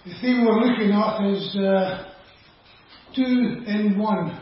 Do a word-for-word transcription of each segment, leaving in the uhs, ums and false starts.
The theme we're looking at is uh, two in one.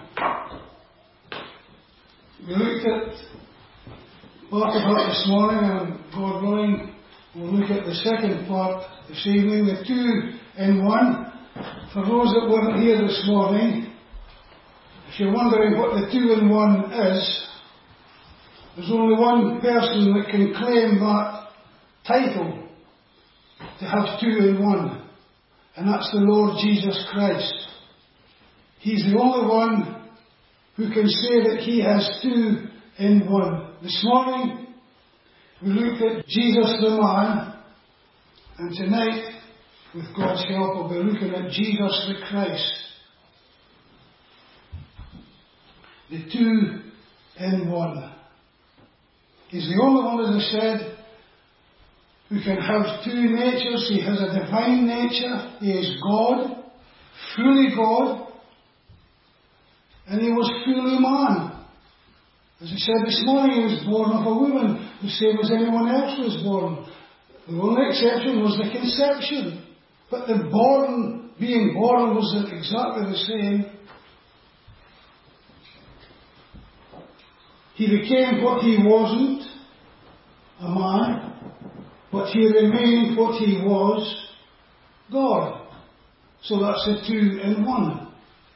We looked at part of it this morning, and God willing, we'll look at the second part this evening, the two in one. For those that weren't here this morning, if you're wondering what the two in one is, there's only one person that can claim that title, to have two in one. And that's the Lord Jesus Christ. He's the only one who can say that He has two in one. This morning, we looked at Jesus the man, and tonight, with God's help, we'll be looking at Jesus the Christ. The two in one. He's the only one, as I said, who can have two natures. He has a divine nature. He is God, fully God, and He was fully man. As I said this morning, He was born of a woman, the same as anyone else was born. The only exception was the conception. But the born, being born, was exactly the same. He became what He wasn't, a man. But He remained what He was, God. So that's the two in one.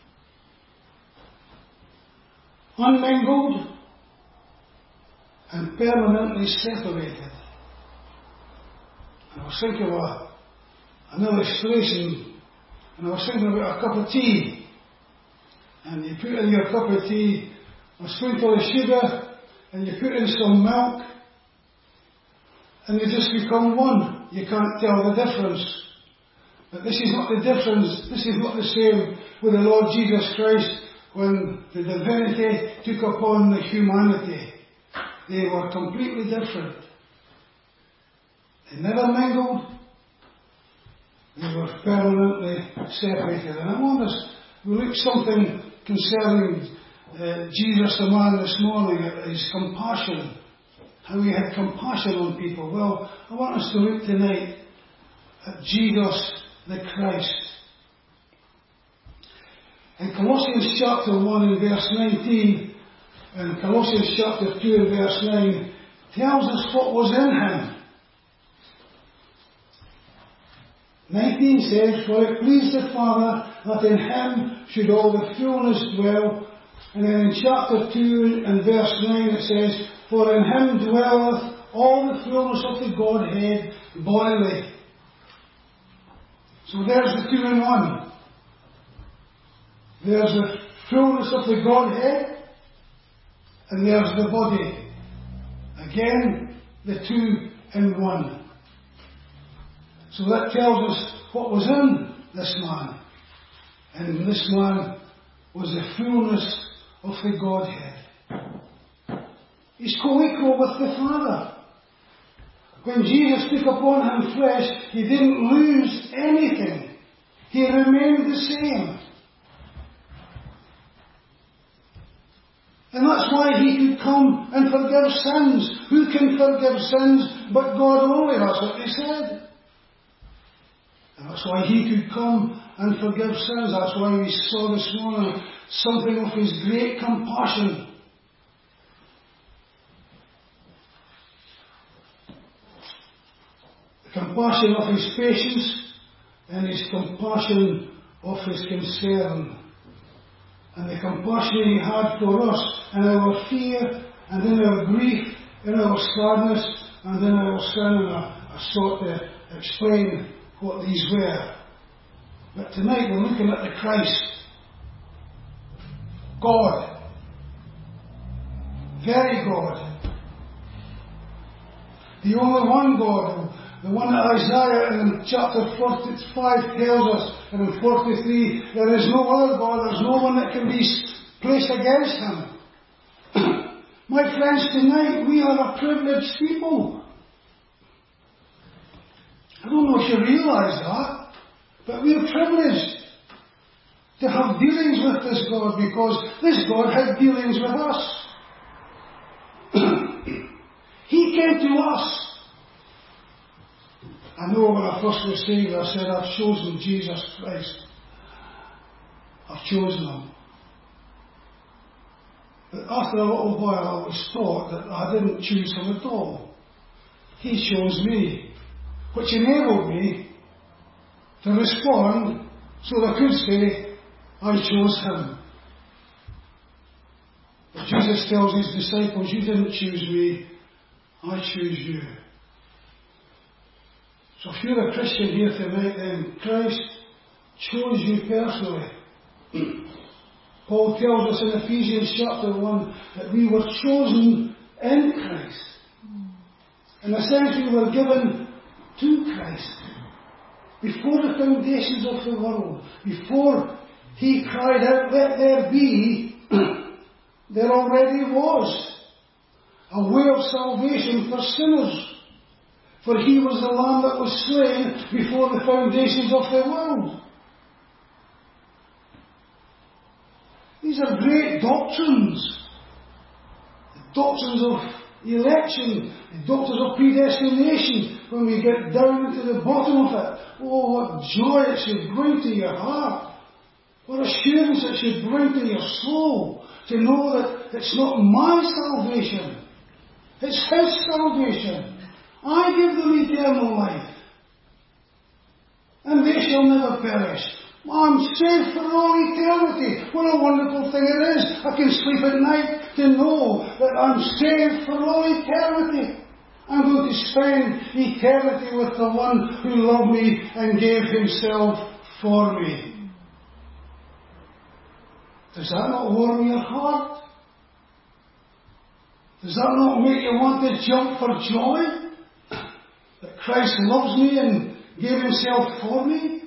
Unmingled and permanently separated. And I was thinking of a, an illustration, and I was thinking about a cup of tea. And you put in your cup of tea a spoonful of sugar, and you put in some milk, and they just become one. You can't tell the difference. But this is not the difference. This is not the same with the Lord Jesus Christ when the divinity took upon the humanity. They were completely different. They never mingled. They were permanently separated. And I want us to look at something concerning uh, Jesus the man this morning, his compassion. How He had compassion on people. Well, I want us to look tonight at Jesus the Christ. In Colossians chapter one and verse nineteen, and Colossians chapter two and verse nine, tells us what was in Him. nineteen says, "For it pleased the Father that in Him should all the fullness dwell." And then in chapter two and verse nine it says, "For in Him dwelleth all the fullness of the Godhead bodily." So there's the two in one. There's the fullness of the Godhead, and there's the body. Again, the two in one. So that tells us what was in this man. And this man was the fullness of the Godhead. He's co-equal with the Father. When Jesus took upon Him flesh, He didn't lose anything. He remained the same. And that's why He could come and forgive sins. Who can forgive sins but God only? That's what He said. And that's why He could come and forgive sins. That's why we saw this morning something of His great compassion. Compassion of His patience, and His compassion of His concern. And the compassion He had for us in our fear, and in our grief, in our sadness, and in our sin. And I, I sought to explain what these were. But tonight we're looking at the Christ. God. Very God. The only one God. The one that Isaiah in chapter forty-five tells us, and in forty-three, there is no other God, there's no one that can be placed against Him. My friends, tonight we are a privileged people. I don't know if you realise that, but we are privileged to have dealings with this God, because this God had dealings with us. He came to us. And know when I first was saved, I said, I've chosen Jesus Christ. I've chosen Him. But after a little while, I was taught that I didn't choose Him at all. He chose me, which enabled me to respond so that I could say, I chose Him. But Jesus tells His disciples, you didn't choose me, I choose you. So if you're a Christian here tonight, then Christ chose you personally. Paul tells us in Ephesians chapter one that we were chosen in Christ. In a sense, we were given to Christ. Before the foundations of the world, before He cried out, let there be, there already was a way of salvation for sinners. For He was the Lamb that was slain before the foundations of the world. These are great doctrines. The doctrines of election, the doctrines of predestination. When we get down into the bottom of it, oh, what joy it should bring to your heart. What assurance it should bring to your soul. To know that it's not my salvation. It's His salvation. I give them eternal life. And they shall never perish. I'm saved for all eternity. What a wonderful thing it is. I can sleep at night to know that I'm saved for all eternity. I'm going to spend eternity with the one who loved me and gave Himself for me. Does that not warm your heart? Does that not make you want to jump for joy? That Christ loves me and gave Himself for me?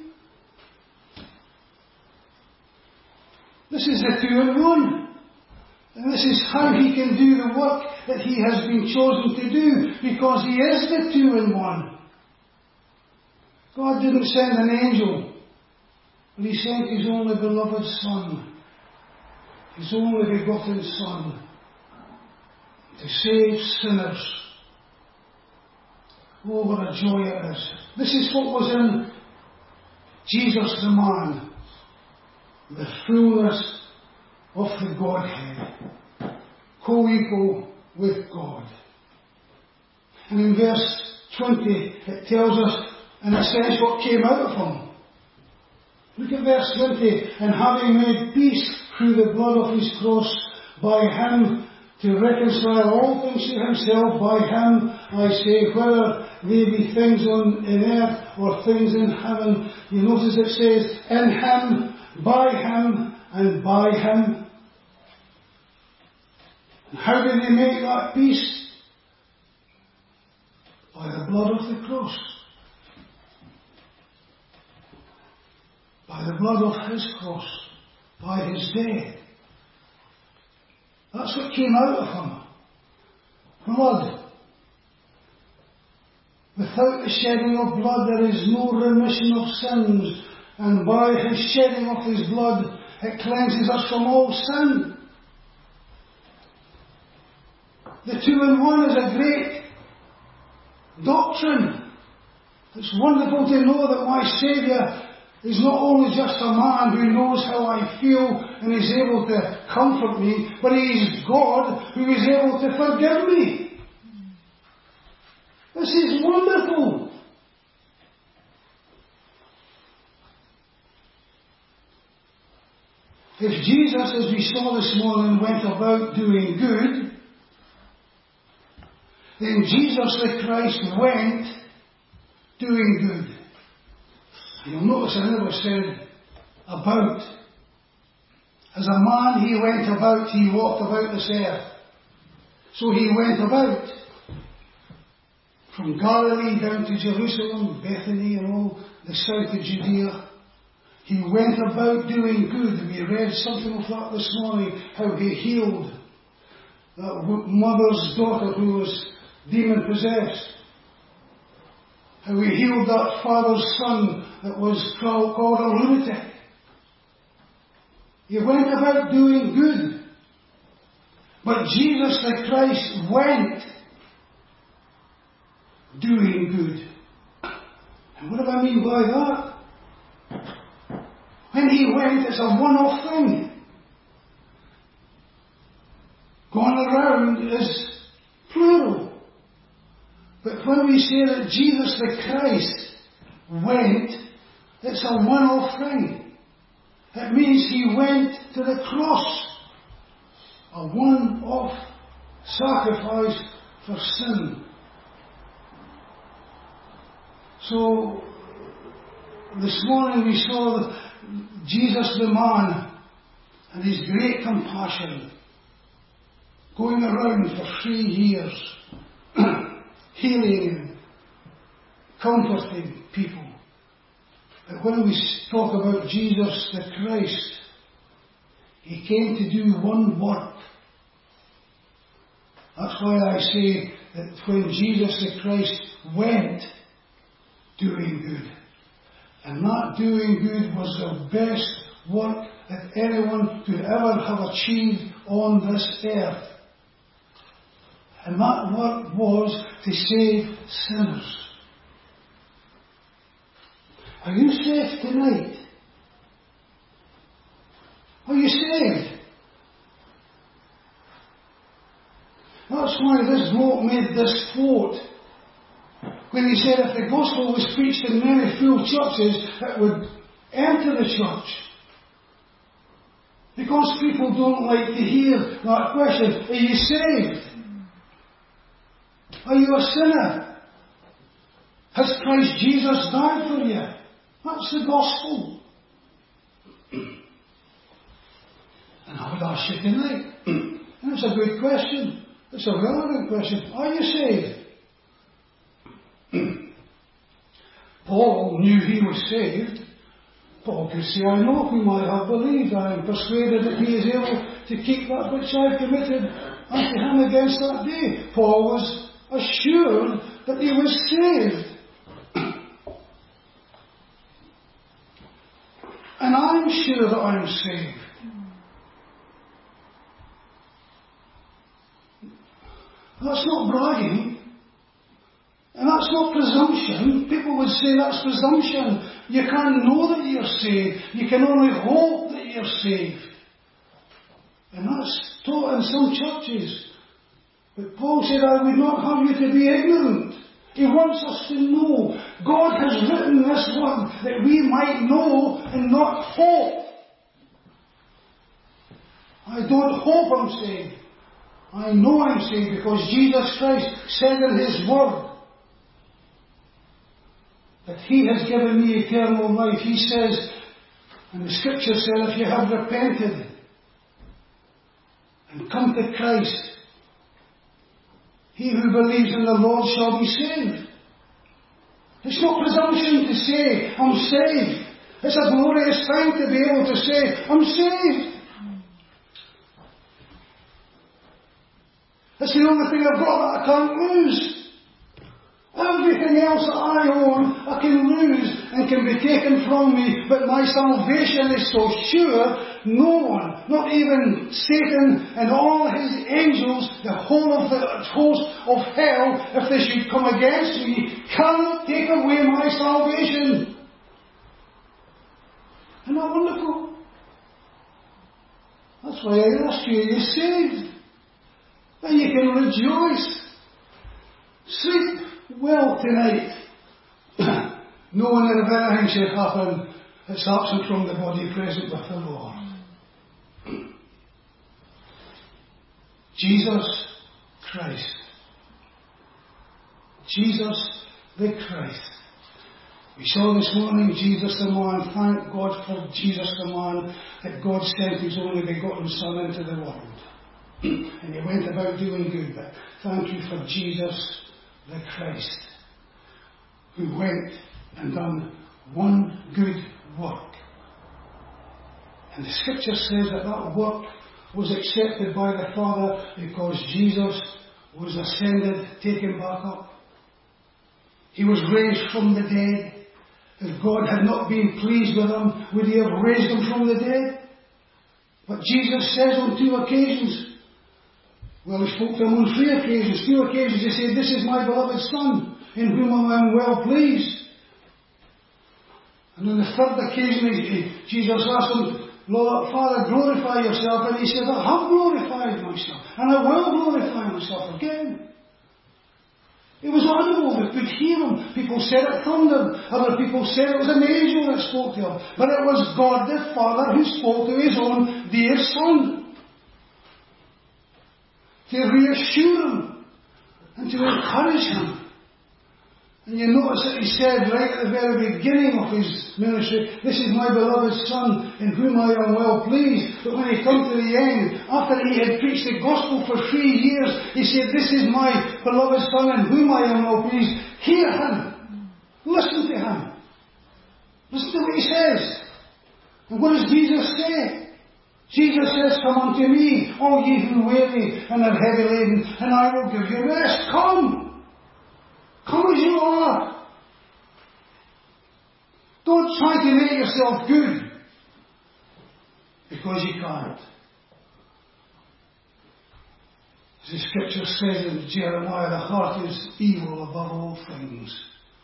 This is the two-in-one. And this is how He can do the work that He has been chosen to do, because He is the two-in-one. God didn't send an angel, but He sent His only beloved Son, His only begotten Son, to save sinners. Oh, what a joy it is. This is what was in Jesus the man. The fullness of the Godhead, co-equal with God. And in verse twenty, it tells us, in a sense, what came out of Him. Look at verse twenty. And having made peace through the blood of His cross, by Him to reconcile all things to Himself, by Him, I say, whether they be things on in earth or things in heaven. You notice it says, in Him, by Him, and by Him. And how did He make that peace? By the blood of the cross. By the blood of His cross. By His death. That's what came out of Him. Blood. Without the shedding of blood there is no remission of sins. And by His shedding of His blood, it cleanses us from all sin. The two-in-one is a great doctrine. It's wonderful to know that my Saviour is not only just a man who knows how I feel and is able to comfort me, but He is God who is able to forgive me. This is wonderful. If Jesus, as we saw this morning, went about doing good, then Jesus the Christ went doing good. You'll notice I never said about. As a man He went about, He walked about this earth. So He went about. From Galilee down to Jerusalem, Bethany and all the south of Judea. He went about doing good. We read something of that this morning, how He healed that mother's daughter who was demon-possessed. How He healed that father's son that was called, called a lunatic. He went about doing good. But Jesus the Christ went doing good. And what do I mean by that? When he went, it's a one-off thing. Going around is plural. But when we say that Jesus the Christ went, it's a one-off thing. It means he went to the cross. A one-off sacrifice for sin. So, this morning we saw Jesus the man and his great compassion going around for three years healing and comforting people. But when we talk about Jesus the Christ, he came to do one work. That's why I say that when Jesus the Christ went, doing good. And that doing good was the best work that anyone could ever have achieved on this earth. And that work was to save sinners. Are you saved tonight? Are you saved? That's why this bloke made this quote. When he said if the gospel was preached in many full churches, it would enter the church. Because people don't like to hear that question, are you saved? Are you a sinner? Has Christ Jesus died for you? That's the gospel. And I would ask you tonight, and it's a good question, it's a relevant question, are you saved? Paul knew he was saved. Paul could say, I know whom I have believed. I am persuaded that he is able to keep that which I have committed unto him against that day. Paul was assured that he was saved. And I'm sure that I'm saved. That's not bragging. And that's not presumption. People would say that's presumption. You can't know that you're saved. You can only hope that you're saved. And that's taught in some churches. But Paul said, I would not have you to be ignorant. He wants us to know. God has written this word that we might know and not hope. I don't hope I'm saved. I know I'm saved because Jesus Christ said in his word that he has given me eternal life. He says, and the scripture says, if you have repented and come to Christ, he who believes in the Lord shall be saved. It's not presumption to say, I'm saved. It's a glorious thing to be able to say, I'm saved. It's the only thing I've got that I can't lose. Everything else that I own, I can lose and can be taken from me, but my salvation is so sure, no one, not even Satan and all his angels, the whole of the host of hell, if they should come against me, cannot take away my salvation. Isn't that wonderful? That's why I ask you, are you saved? Then you can rejoice. Sleep well tonight, knowing that if anything should happen, it's absent from the body, present with the Lord. Jesus Christ. Jesus the Christ. We saw this morning Jesus the man. Thank God for Jesus the man, that God sent his only begotten Son into the world. And he went about doing good. But thank you for Jesus the Christ, who went and done one good work. And the scripture says that that work was accepted by the Father because Jesus was ascended, taken back up. He was raised from the dead. If God had not been pleased with him, would he have raised him from the dead? But Jesus says on two occasions, well, he spoke to him on three occasions. Two occasions he said, this is my beloved Son, in whom I am well pleased. And on the third occasion, he, he, Jesus asked him, Lord, Father, glorify yourself. And he said, I have glorified myself, and I will glorify myself again. It was audible, they could hear him. People said it thundered. Other people said it was an angel that spoke to him. But it was God the Father who spoke to his own dear Son, to reassure him and to encourage him. And you notice that he said right at the very beginning of his ministry, this is my beloved Son, in whom I am well pleased. But when he come to the end, after he had preached the gospel for three years, he said, this is my beloved Son, in whom I am well pleased. Hear him. Listen to him. Listen to what he says. And what does Jesus say? Jesus says, come unto me, all ye who weary and are heavy laden, and I will give you rest. Come. Come as you are. Don't try to make yourself good, because you can't. As the scripture says in Jeremiah, the heart is evil above all things.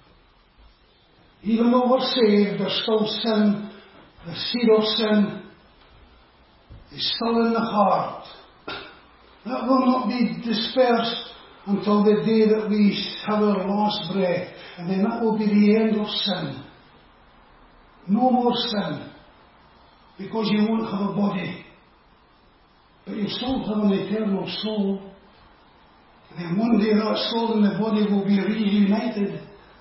Even though we're saved, there's still sin. The seed of sin is still in the heart. That will not be dispersed until the day that we have our last breath. And then that will be the end of sin. No more sin. Because you won't have a body. But you'll still have an eternal soul. And then one day that soul and the body will be reunited.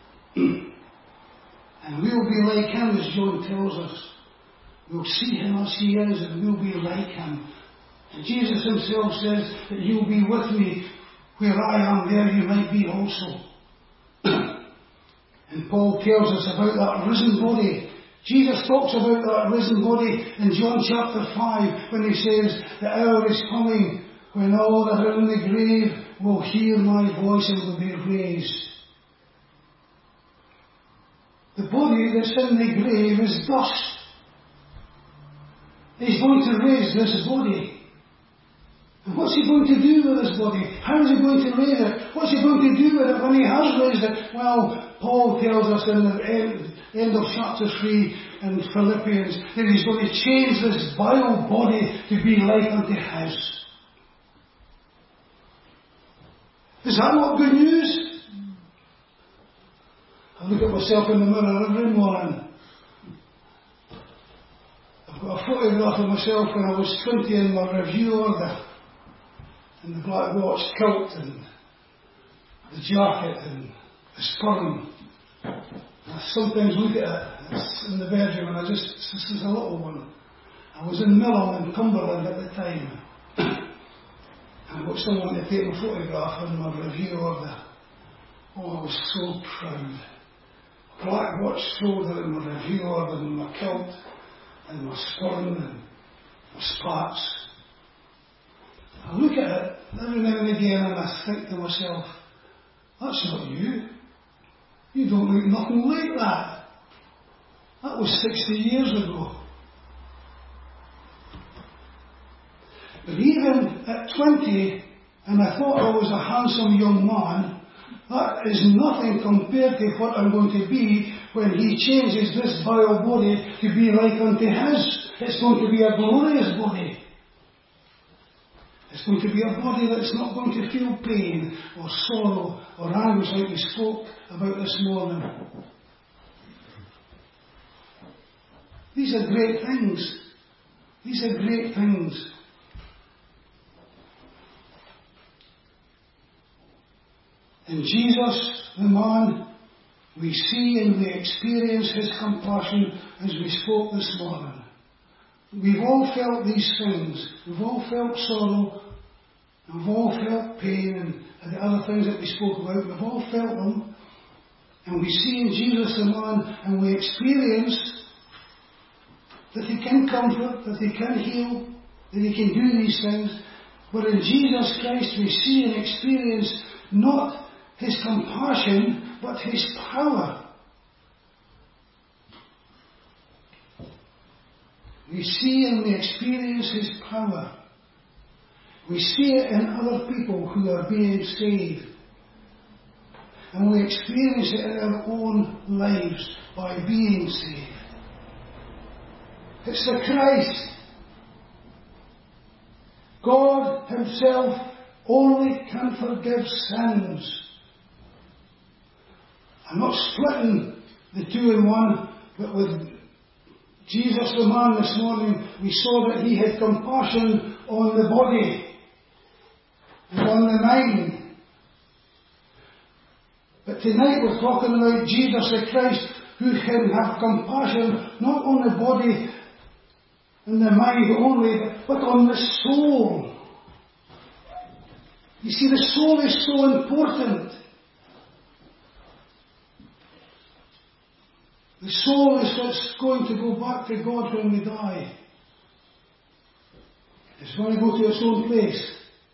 And we'll be like him, as John tells us. We'll see him as he is, and we'll be like him. And Jesus himself says that you'll be with me. Where I am, there you might be also. And Paul tells us about that risen body. Jesus talks about that risen body in John chapter five, when he says, the hour is coming when all that are in the grave will hear my voice and will be raised. The body that's in the grave is dust. He's going to raise this body. And what's he going to do with this body? How is he going to raise it? What's he going to do with it when he has raised it? Well, Paul tells us in the end, end of chapter three in Philippians that he's going to change this vile body to be like unto his. Is that not good news? I look at myself in the mirror every morning. I've got a photograph of myself when I was twenty in my review order. And the black watch kilt and the jacket and the spurn. I sometimes look at it, it's in the bedroom, and I just, this is a little one. I was in Milham in Cumberland at the time. And I got someone to take my photograph in my review order. Oh, I was so proud. Black watch shoulder and my review order and my kilt and my spurn and my spats. I look at it every now and again and I think to myself, that's not you. You don't look nothing like that. That was sixty years ago. But even at twenty, and I thought I was a handsome young man, that is nothing compared to what I'm going to be when he changes this vile body to be like unto his. It's going to be a glorious body. It's going to be a body that's not going to feel pain or sorrow or anguish like we spoke about this morning. These are great things. These are great things. In Jesus, the man, we see and we experience his compassion as we spoke this morning. We've all felt these things. We've all felt sorrow. We've all felt pain and, and the other things that we spoke about. We've all felt them. And we see in Jesus the man, and we experience that he can comfort, that he can heal, that he can do these things. But in Jesus Christ we see and experience not his compassion, but his power. We see and we experience his power. We see it in other people who are being saved. And we experience it in our own lives by being saved. It's the Christ. God Himself only can forgive sins. I'm not splitting the two in one, but with Jesus the man this morning, we saw that He had compassion on the body and on the mind. But tonight we're talking about Jesus the Christ, who can have compassion not on the body and the mind only, but on the soul. You see, the soul is so important. The soul is what's going to go back to God when we die. It's going to go to its own place.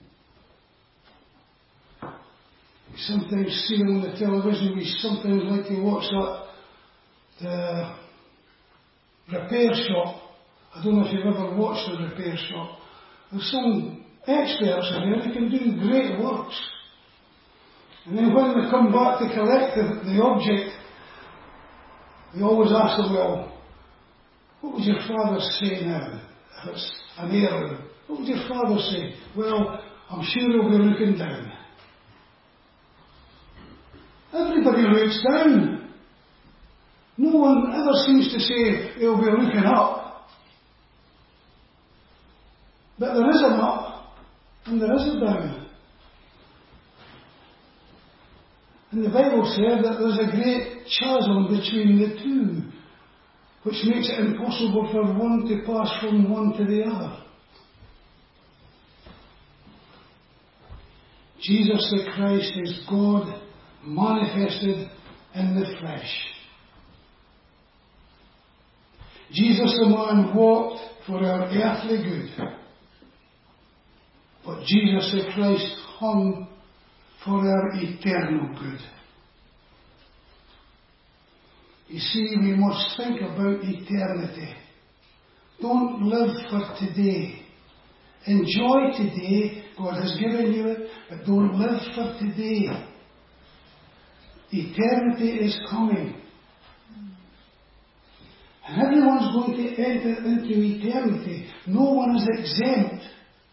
We sometimes see on the television, we sometimes like to watch that the repair shop. I don't know if you've ever watched the repair shop. There's some experts in there who can do great works. And then when they come back to collect the, the object, we always ask them, well, what would your father say now? If it's an heirloom, what would your father say? Well, I'm sure he'll be looking down. Everybody looks down. No one ever seems to say he'll be looking up. But there is an up and there is a down. And the Bible said that there's a great chasm between the two, which makes it impossible for one to pass from one to the other. Jesus the Christ is God manifested in the flesh. Jesus the man walked for our earthly good, but Jesus the Christ hung for our eternal good. You see, we must think about eternity. Don't live for today. Enjoy today. God has given you it, but don't live for today. Eternity is coming. And everyone's going to enter into eternity. No one is exempt.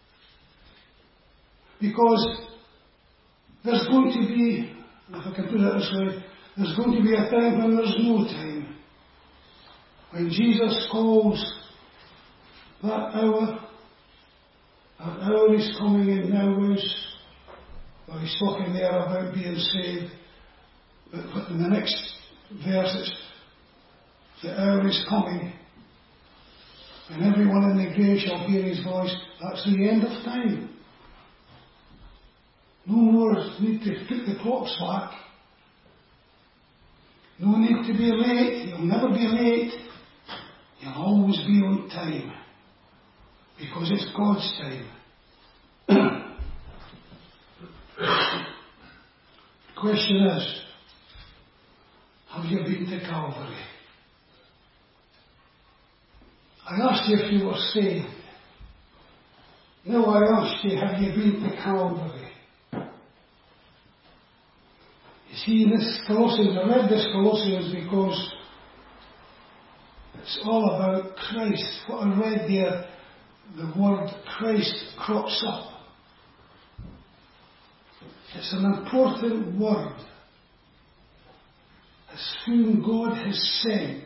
Because there's going to be, if I can put it this way, there's going to be a time when there's no time. When Jesus calls that hour, that hour is coming and now is, well, he's talking there about being saved, but, but in the next verse it's, the hour is coming, and everyone in the grave shall hear his voice. That's the end of time. No more need to put the clocks back. No need to be late. You'll never be late. You'll always be on time. Because it's God's time. The question is, have you been to Calvary? I asked you if you were saved. Now I ask you, have you been to Calvary? You see, this Colossians, I read this Colossians because it's all about Christ. What I read there, the word Christ crops up. It's an important word. It's whom God has sent.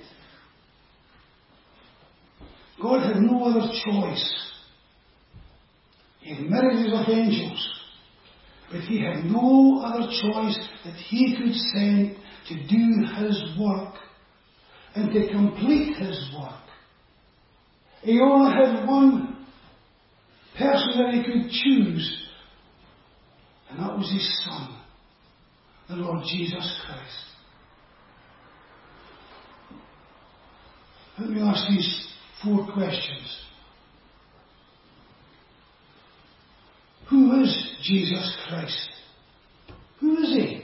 God had no other choice. He had myriads of angels, but he had no other choice that he could send to do his work and to complete his work. He only had one person that he could choose, and that was his Son, the Lord Jesus Christ. Let me ask these four questions. Who is Jesus Christ? Who is he?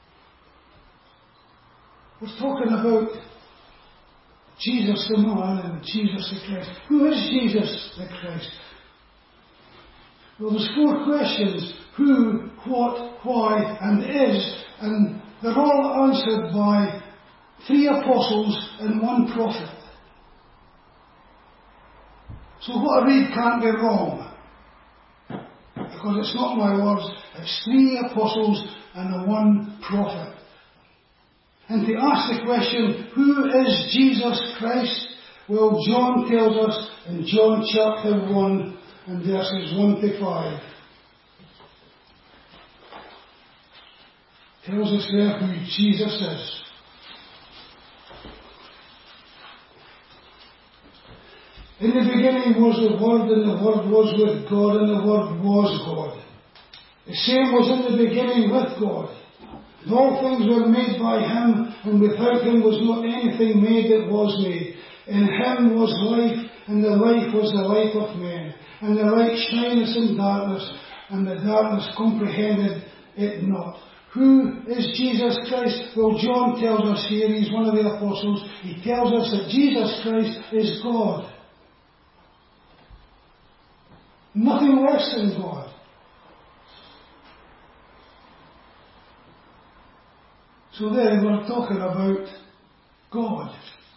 We're talking about Jesus the man and Jesus the Christ. Who is Jesus the Christ? Well, there's four questions. Who, what, why, and is. And they're all answered by three apostles and one prophet. So what I read can't be wrong. Because it's not my words, it's three apostles and the one prophet. And to ask the question, who is Jesus Christ? Well, John tells us in John chapter one and verses one to five. Tells us there who Jesus is. In the beginning was the Word, and the Word was with God, and the Word was God. The same was in the beginning with God. And all things were made by Him, and without Him was not anything made that was made. In Him was life, and the life was the light of men. And the light shineth in darkness, and the darkness comprehended it not. Who is Jesus Christ? Well, John tells us here, he's one of the apostles, he tells us that Jesus Christ is God. Nothing less than God. So there we're talking about God.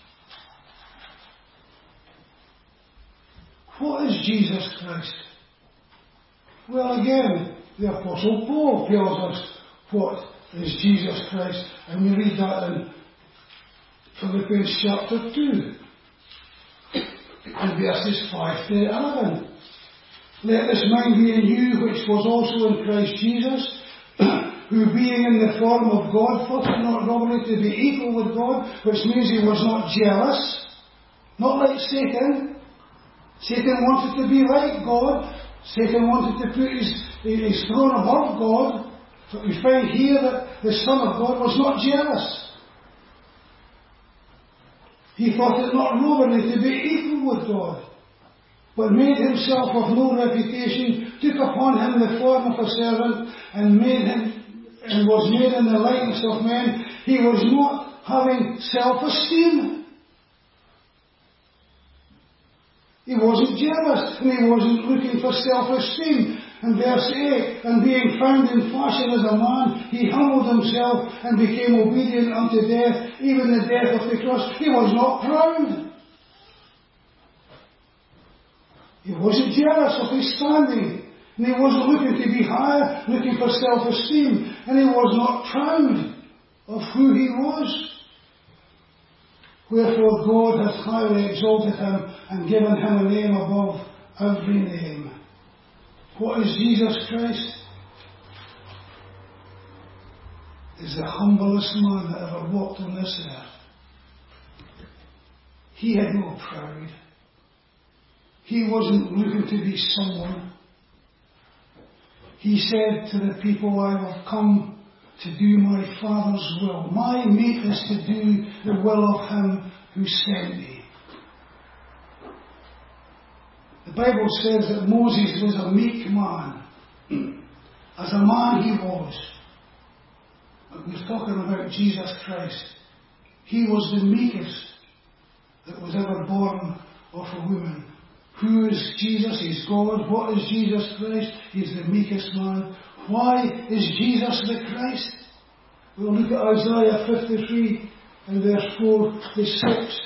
What is Jesus Christ? Well, again, the Apostle Paul tells us what is Jesus Christ. And we read that in Philippians chapter two, and verses five to eleven. Let this mind be in you, which was also in Christ Jesus, who being in the form of God, thought it not robbery to be equal with God, which means he was not jealous, not like Satan. Satan wanted to be like God. Satan wanted to put his, his throne above God. But we find here that the Son of God was not jealous. He thought it not robbery to be equal with God, but made himself of no reputation, took upon him the form of a servant, and made him, and was made in the likeness of men. He was not having self-esteem. He wasn't jealous, and he wasn't looking for self-esteem. And verse eight, and being found in fashion as a man, he humbled himself and became obedient unto death, even the death of the cross. He was not proud. He wasn't jealous of his standing. And he wasn't looking to be higher, looking for self-esteem. And he was not proud of who he was. Wherefore God hath highly exalted him and given him a name above every name. What is Jesus Christ? Is the humblest man that ever walked on this earth. He had no pride. He wasn't looking to be someone. He said to the people, I have come to do my Father's will. My meat is to do the will of Him who sent me. The Bible says that Moses was a meek man. As a man he was. But we're talking about Jesus Christ. He was the meekest that was ever born of a woman. Who is Jesus? He's God. What is Jesus Christ? He's the meekest man. Why is Jesus the Christ? We'll look at Isaiah fifty-three and verse four to six.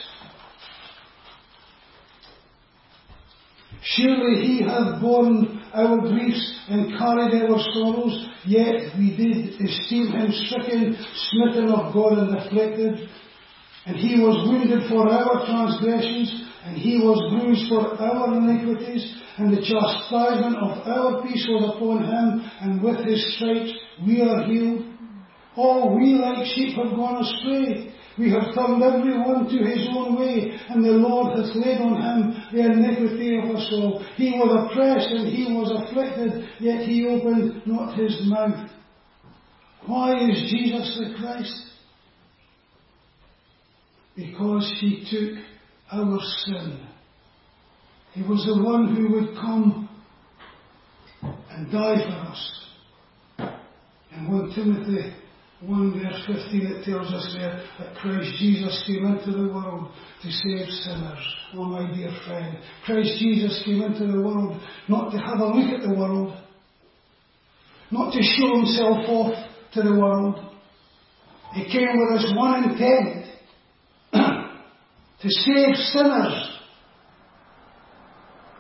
Surely he hath borne our griefs and carried our sorrows, yet we did esteem him stricken, smitten of God and afflicted. And he was wounded for our transgressions, and he was bruised for our iniquities, and the chastisement of our peace was upon him, and with his stripes we are healed. All we like sheep have gone astray. We have turned every one to his own way, and the Lord hath laid on him the iniquity of us all. He was oppressed and he was afflicted, yet he opened not his mouth. Why is Jesus the Christ? Because he took our sin. He was the one who would come and die for us. In First Timothy one verse fifteen, it tells us there that Christ Jesus came into the world to save sinners. Oh, my dear friend, Christ Jesus came into the world not to have a look at the world, not to show himself off to the world. He came with his one intent, to save sinners.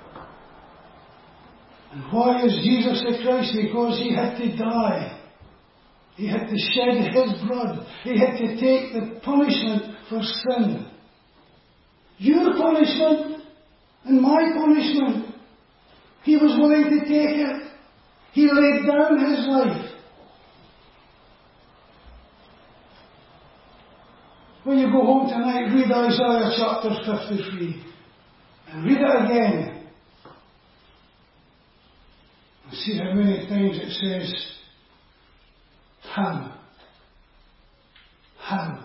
Why is Jesus the Christ? Because He had to die. He had to shed His blood. He had to take the punishment for sin. Your punishment and my punishment. He was willing to take it. He laid down His life. When you go home tonight, read Isaiah chapter fifty-three. And read it again. And see how many times it says, Him. Him.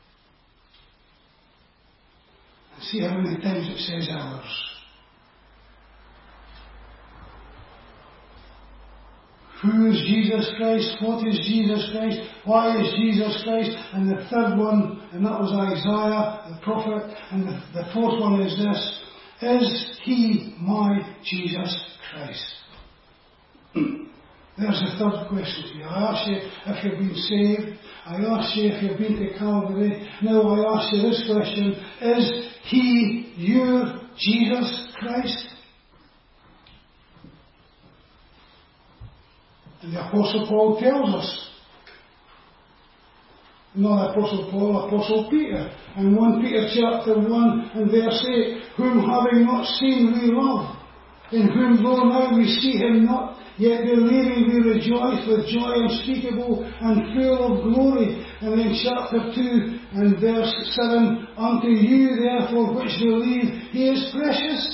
And see how many times it says ours. Who is Jesus Christ? What is Jesus Christ? Why is Jesus Christ? And the third one, and that was Isaiah, the prophet. And the, the fourth one is this. Is He my Jesus Christ? There's the third question to you. I asked you if you've been saved. I asked you if you've been to Calvary. Now I ask you this question. Is He your Jesus Christ? And the Apostle Paul tells us. Not Apostle Paul, Apostle Peter. In First Peter chapter one and verse eight, whom having not seen we love, in whom though now we see Him not, yet believing we rejoice with joy unspeakable and full of glory. And in chapter two and verse seven, unto you therefore which believe, He is precious.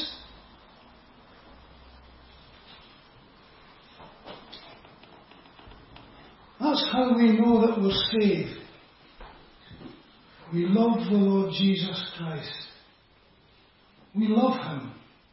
That's how we know that we're saved. We love the Lord Jesus Christ. We love Him.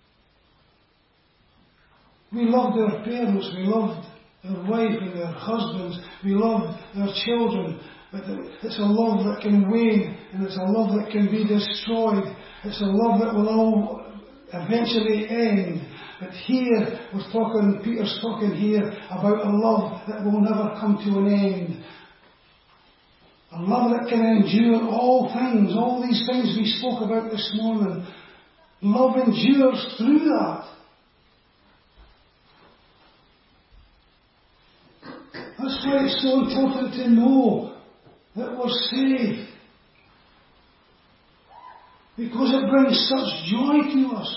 We loved our parents, we loved our wife and our husbands, we loved our children. But it's a love that can wane, and it's a love that can be destroyed. It's a love that will all eventually end. But here, we're talking, Peter's talking here about a love that will never come to an end. A love that can endure all things, all these things we spoke about this morning. Love endures through that. That's why it's so important to know that we're saved. Because it brings such joy to us.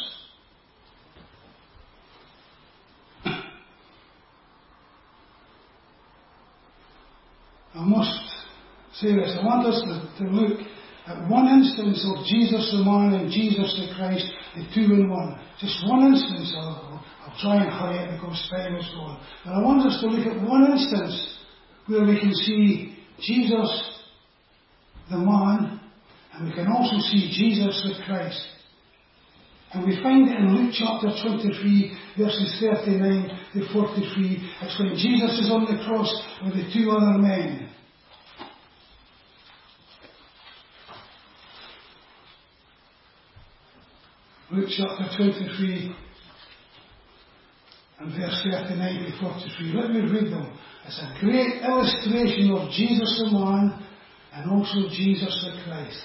I must say this. I want us to, to look at one instance of Jesus the man and Jesus the Christ, the two in one. Just one instance. I'll, I'll try and hurry it because time is gone. But I want us to look at one instance where we can see Jesus the man, and we can also see Jesus the Christ. And we find it in Luke chapter twenty-three, verses thirty-nine to forty-three. It's when Jesus is on the cross with the two other men. Luke chapter twenty-three and verse thirty-nine to forty-three. Let me read them. It's a great illustration of Jesus the man and also Jesus the Christ.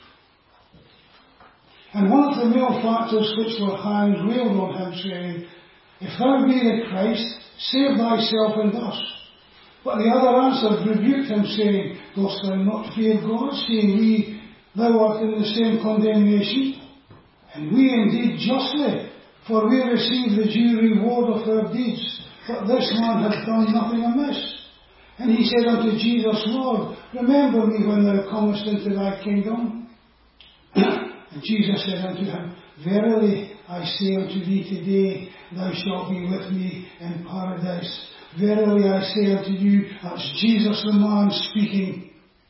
And one of the malefactors which were hanged railed on him, saying, If thou be the Christ, save thyself and us. But the other answered, rebuked him, saying, Dost thou not fear God, seeing we, thou art in the same condemnation? And we indeed justly, for we receive the due reward of our deeds. But this man hath done nothing amiss. And he said unto Jesus, Lord, remember me when thou comest into thy kingdom. And Jesus said unto him, Verily I say unto thee, today thou shalt be with me in paradise. Verily I say unto you, that's Jesus the man speaking.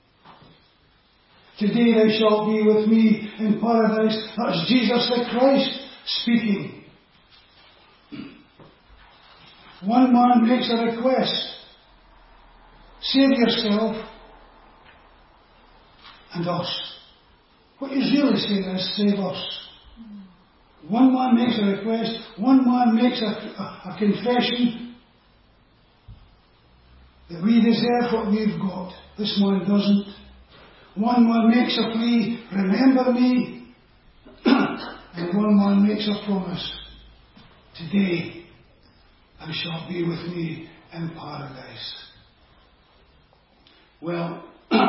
Today thou shalt be with me in paradise. That's Jesus the Christ speaking. One man makes a request. Save yourself and us. What he's really saying is, save us. One man makes a request. One man makes a, a, a confession that we deserve what we've got. This man doesn't. One man makes a plea, remember me. And one man makes a promise. Today, and shall be with me in paradise. Well,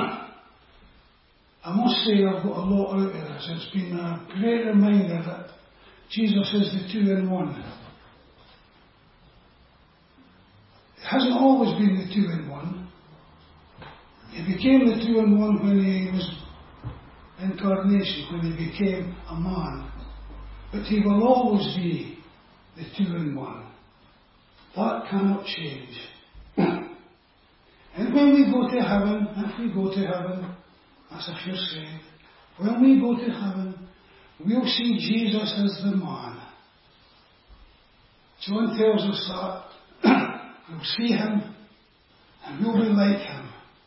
I must say I've got a lot out of this. It's been a great reminder that Jesus is the two in one. It hasn't always been the two in one. He became the two in one when he was incarnation, when he became a man. But he will always be the two in one. That cannot change. And when we go to heaven, if we go to heaven, as if you're saved, when we go to heaven, we'll see Jesus as the man. John tells us that we'll see him and we'll be like him.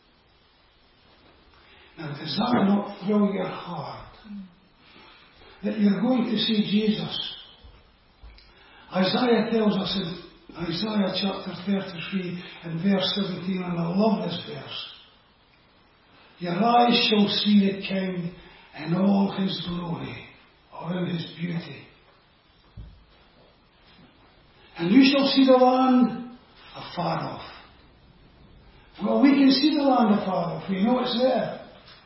Now, does that not thrill your heart? That you're going to see Jesus. Isaiah tells us in Isaiah chapter thirty-three and verse seventeen, and I love this verse. Your eyes shall see the King in all his glory, or in his beauty. And you shall see the land afar off. Well, we can see the land afar off. We know it's there.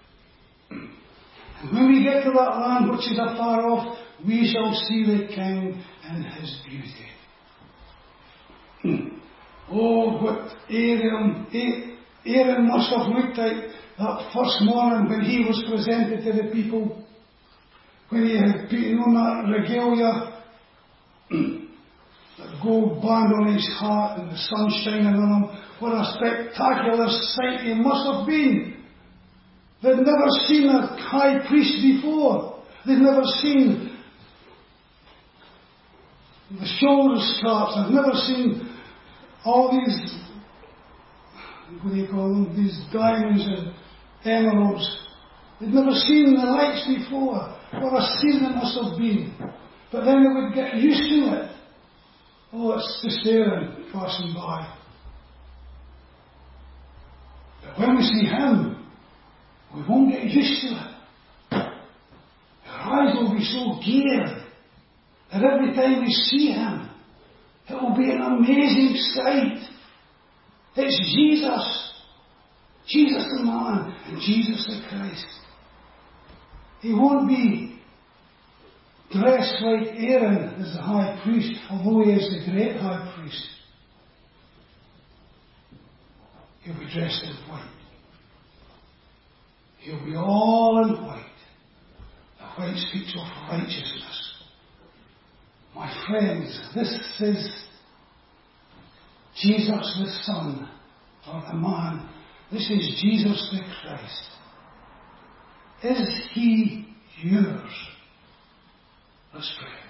And when we get to that land which is afar off, we shall see the King in his beauty. Oh, what Aaron, Aaron must have looked like that first morning when he was presented to the people, when he had put on that regalia, that gold band on his hat and the sun shining on him. What a spectacular sight he must have been. They'd never seen a high priest before. They'd never seen the shoulder straps. They'd never seen all these, what do you call them, these diamonds and emeralds. They'd never seen the lights before. What a scene it must have been. But then they would get used to it. Oh, it's just there and passing by. But when we see him, we won't get used to it. Our eyes will be so geared that every time we see him, it will be an amazing sight. It's Jesus. Jesus the man and Jesus the Christ. He won't be dressed like Aaron as the high priest, although he is the great high priest. He'll be dressed in white. He'll be all in white. The white speaks of righteousness. My friends, this is Jesus the Son, or the man. This is Jesus the Christ. Is he yours? Let's pray.